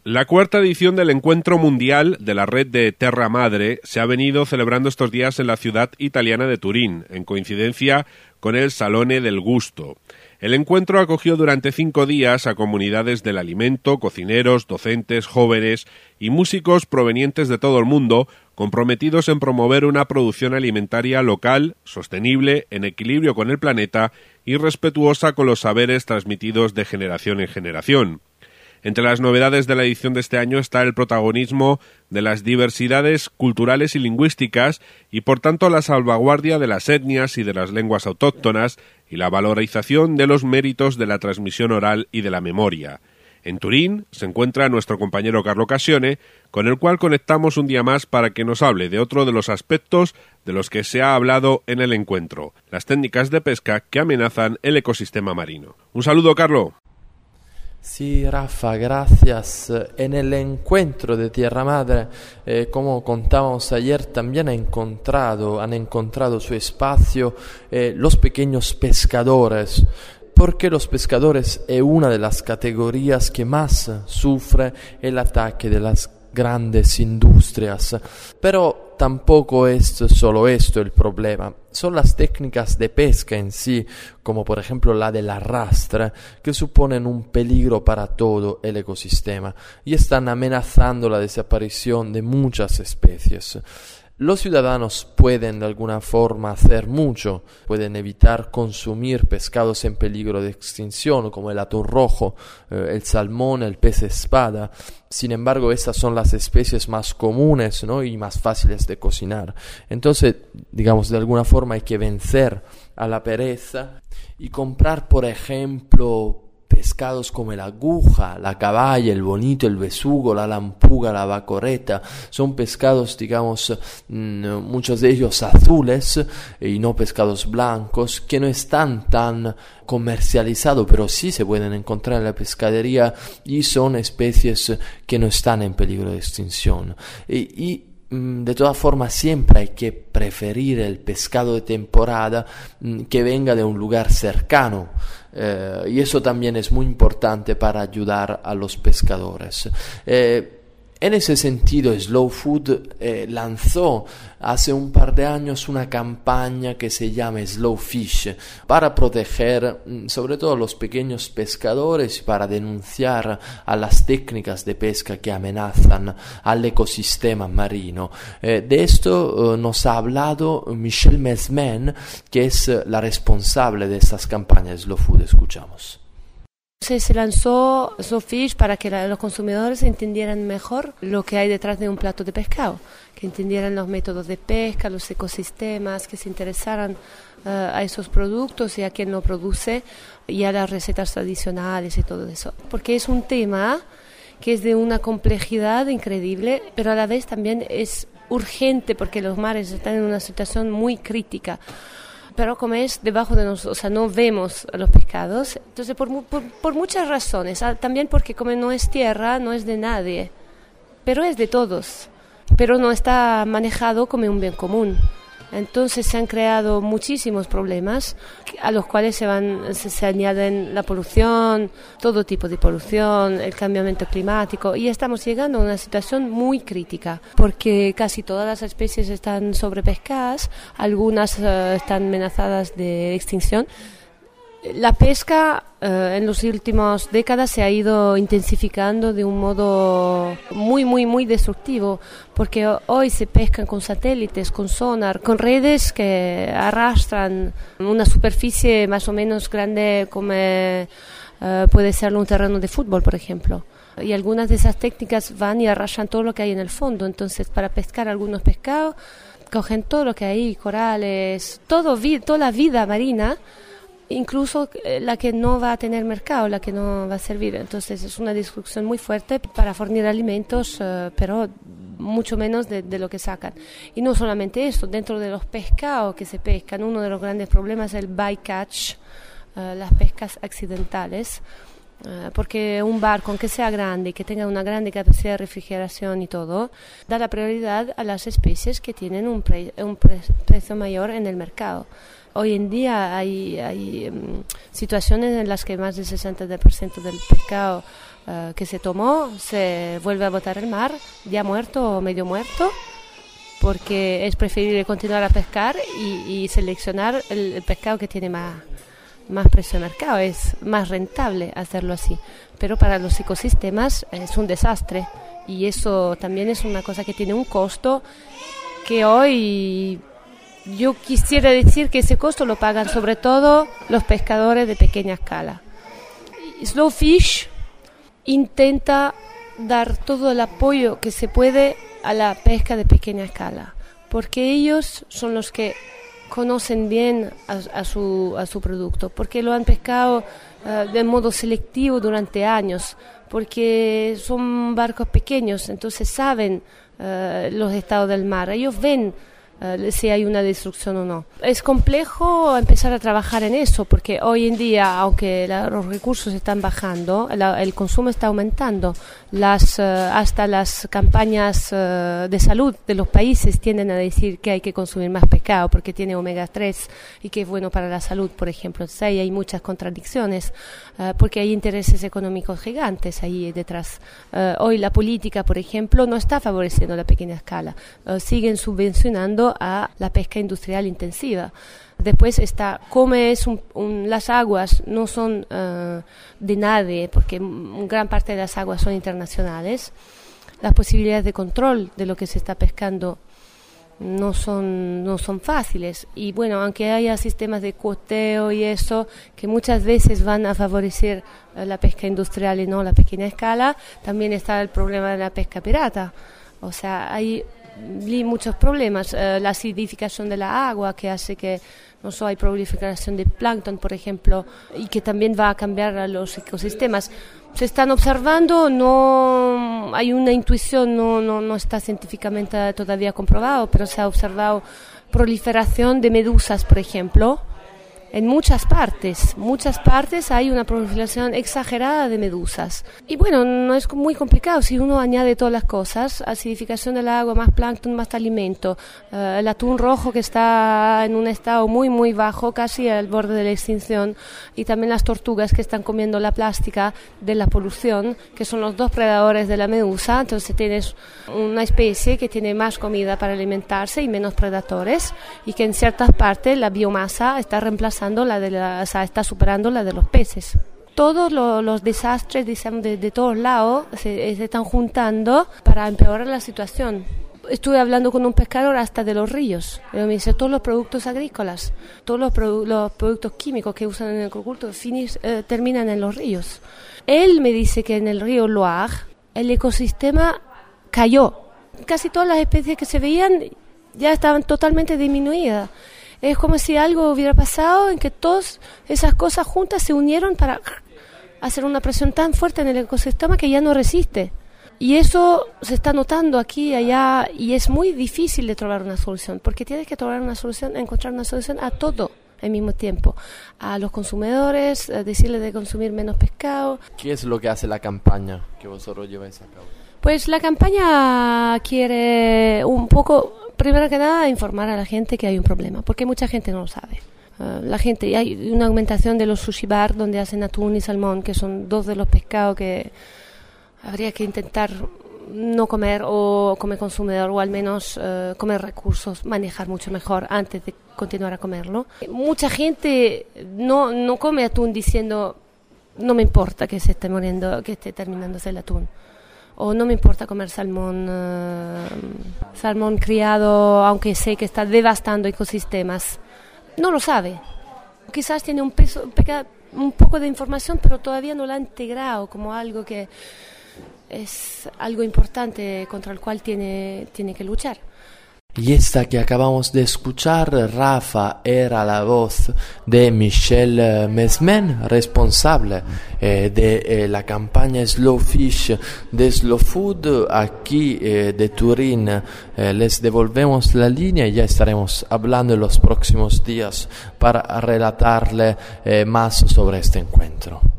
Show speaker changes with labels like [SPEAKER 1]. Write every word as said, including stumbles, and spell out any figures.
[SPEAKER 1] La cuarta edición del Encuentro Mundial de la Red de Terra Madre se ha venido celebrando estos días en la ciudad italiana de Turín, en coincidencia con el Salone del Gusto. El encuentro acogió durante cinco días a comunidades del alimento, cocineros, docentes, jóvenes y músicos provenientes de todo el mundo, comprometidos en promover una producción alimentaria local, sostenible, en equilibrio con el planeta y respetuosa con los saberes transmitidos de generación en generación. Entre las novedades de la edición de este año está el protagonismo de las diversidades culturales y lingüísticas y, por tanto, la salvaguardia de las etnias y de las lenguas autóctonas y la valorización de los méritos de la transmisión oral y de la memoria. En Turín se encuentra nuestro compañero Carlo Cassione, con el cual conectamos un día más para que nos hable de otro de los aspectos de los que se ha hablado en el encuentro, las técnicas de pesca que amenazan el ecosistema marino. Un saludo, Carlo.
[SPEAKER 2] Sí, Rafa, gracias. En el encuentro de Tierra Madre, eh, como contábamos ayer, también ha encontrado, han encontrado su espacio eh, los pequeños pescadores, porque los pescadores es una de las categorías que más sufre el ataque de las grandes industrias. Pero tampoco es solo esto el problema, son las técnicas de pesca en sí, como por ejemplo la del arrastre, que suponen un peligro para todo el ecosistema y están amenazando la desaparición de muchas especies. Los ciudadanos pueden de alguna forma hacer mucho, pueden evitar consumir pescados en peligro de extinción como el atún rojo, eh, el salmón, el pez espada. Sin embargo, esas son las especies más comunes, ¿no?, y más fáciles de cocinar. Entonces, digamos, de alguna forma hay que vencer a la pereza y comprar, por ejemplo, pescados como la aguja, la caballa, el bonito, el besugo, la lampuga, la bacoreta. Son pescados, digamos, muchos de ellos azules y no pescados blancos, que no están tan comercializados, pero sí se pueden encontrar en la pescadería y son especies que no están en peligro de extinción. Y, y de todas formas siempre hay que preferir el pescado de temporada que venga de un lugar cercano. Eh, y eso también es muy importante para ayudar a los pescadores. Eh, en ese sentido, Slow Food eh, lanzó hace un par de años una campaña que se llama Slow Fish para proteger sobre todo a los pequeños pescadores y para denunciar a las técnicas de pesca que amenazan al ecosistema marino. Eh, de esto eh, nos ha hablado Michelle Mesmen, que es eh, la responsable de estas campañas Slow Food. Escuchamos.
[SPEAKER 3] Se, se lanzó Slow Fish para que la, los consumidores entendieran mejor lo que hay detrás de un plato de pescado, que entendieran los métodos de pesca, los ecosistemas, que se interesaran uh, a esos productos y a quien lo produce y a las recetas tradicionales y todo eso. Porque es un tema que es de una complejidad increíble, pero a la vez también es urgente porque los mares están en una situación muy crítica. Pero como es debajo de nosotros, o sea, no vemos a los pescados, entonces por, por, por muchas razones, también porque como no es tierra, no es de nadie, pero es de todos, pero no está manejado como un bien común. Entonces se han creado muchísimos problemas a los cuales se van se, se añaden la polución, todo tipo de polución, el cambiamiento climático, y estamos llegando a una situación muy crítica porque casi todas las especies están sobrepescadas, algunas uh, están amenazadas de extinción. La pesca eh, en las últimas décadas se ha ido intensificando de un modo muy, muy, muy destructivo, porque hoy se pescan con satélites, con sonar, con redes que arrastran una superficie más o menos grande como eh, puede ser un terreno de fútbol, por ejemplo. Y algunas de esas técnicas van y arrastran todo lo que hay en el fondo. Entonces, para pescar algunos pescados, cogen todo lo que hay, corales, todo, toda la vida marina, incluso la que no va a tener mercado, la que no va a servir. Entonces es una destrucción muy fuerte para fornir alimentos, uh, pero mucho menos de, de lo que sacan. Y no solamente esto, dentro de los pescados que se pescan, uno de los grandes problemas es el bycatch, uh, las pescas accidentales, uh, porque un barco, aunque sea grande y que tenga una grande capacidad de refrigeración y todo, da la prioridad a las especies que tienen un, pre, un pre, precio mayor en el mercado. Hoy en día hay, hay um, situaciones en las que más del sesenta por ciento del pescado uh, que se tomó se vuelve a botar al mar, ya muerto o medio muerto, porque es preferible continuar a pescar y, y seleccionar el, el pescado que tiene más, más precio de mercado. Es más rentable hacerlo así, pero para los ecosistemas es un desastre, y eso también es una cosa que tiene un costo que hoy yo quisiera decir que ese costo lo pagan sobre todo los pescadores de pequeña escala. Slow Fish intenta dar todo el apoyo que se puede a la pesca de pequeña escala, porque ellos son los que conocen bien a, a, su, a su producto, porque lo han pescado uh, de modo selectivo durante años, porque son barcos pequeños, entonces saben uh, los estados del mar, ellos ven Uh, si hay una destrucción o no. Es complejo empezar a trabajar en eso, porque hoy en día, aunque la, los recursos están bajando, la, el consumo está aumentando, las, uh, hasta las campañas uh, de salud de los países tienden a decir que hay que consumir más pescado porque tiene omega tres y que es bueno para la salud, por ejemplo. Entonces ahí hay muchas contradicciones, uh, porque hay intereses económicos gigantes ahí detrás. Uh, hoy la política, por ejemplo, no está favoreciendo la pequeña escala, uh, siguen subvencionando a la pesca industrial intensiva. Después está, como es un, un, las aguas no son uh, de nadie, porque gran parte de las aguas son internacionales, las posibilidades de control de lo que se está pescando no son, no son fáciles. Y bueno, aunque haya sistemas de cuoteo y eso, que muchas veces van a favorecer uh, la pesca industrial y no la pequeña escala, también está el problema de la pesca pirata. O sea, hay muchos problemas, uh, la acidificación de la agua que hace que no solo hay proliferación de plancton, por ejemplo, y que también va a cambiar a los ecosistemas. Se están observando, no hay una intuición, no, no, no está científicamente todavía comprobado, pero se ha observado proliferación de medusas, por ejemplo. En muchas partes, muchas partes hay una proliferación exagerada de medusas. Y bueno, no es muy complicado si uno añade todas las cosas, acidificación del agua, más plancton, más alimento, uh, el atún rojo que está en un estado muy muy bajo, casi al borde de la extinción, y también las tortugas que están comiendo la plástica de la polución, que son los dos predadores de la medusa. Entonces tienes una especie que tiene más comida para alimentarse y menos predadores, y que en ciertas partes la biomasa está reemplazando la de la, o sea, está superando la de los peces. Todos lo, los desastres, digamos, de, de todos lados se, se están juntando para empeorar la situación. Estuve hablando con un pescador hasta de los ríos. Él me dice, todos los productos agrícolas, todos los, produ- los productos químicos que usan en el agricultura finis, eh, terminan en los ríos. Él me dice que en el río Loire el ecosistema cayó. Casi todas las especies que se veían ya estaban totalmente disminuidas. Es como si algo hubiera pasado en que todas esas cosas juntas se unieron para hacer una presión tan fuerte en el ecosistema que ya no resiste. Y eso se está notando aquí y allá, y es muy difícil de trobar una solución, porque tienes que trobar una solución, encontrar una solución a todo al mismo tiempo. A los consumidores, a decirles de consumir menos pescado.
[SPEAKER 2] ¿Qué es lo que hace la campaña que vosotros lleváis a cabo?
[SPEAKER 3] Pues la campaña quiere un poco... Primero que nada, informar a la gente que hay un problema, porque mucha gente no lo sabe. Uh, la gente, hay una aumentación de los sushi bar donde hacen atún y salmón, que son dos de los pescados que habría que intentar no comer o comer consumidor, o al menos uh, comer recursos, manejar mucho mejor antes de continuar a comerlo. Mucha gente no, no come atún diciendo, no me importa que se esté muriendo, que esté terminándose el atún. O no me importa comer salmón, uh, salmón criado, aunque sé que está devastando ecosistemas. No lo sabe. Quizás tiene un, peso, un, peca, un poco de información, pero todavía no la ha integrado como algo que es algo importante contra el cual tiene, tiene que luchar.
[SPEAKER 2] Y esta que acabamos de escuchar, Rafa, era la voz de Michel Mesmen, responsable eh, de eh, la campaña Slow Fish de Slow Food aquí eh, de Turín. Eh, les devolvemos la línea y ya estaremos hablando en los próximos días para relatarle eh, más sobre este encuentro.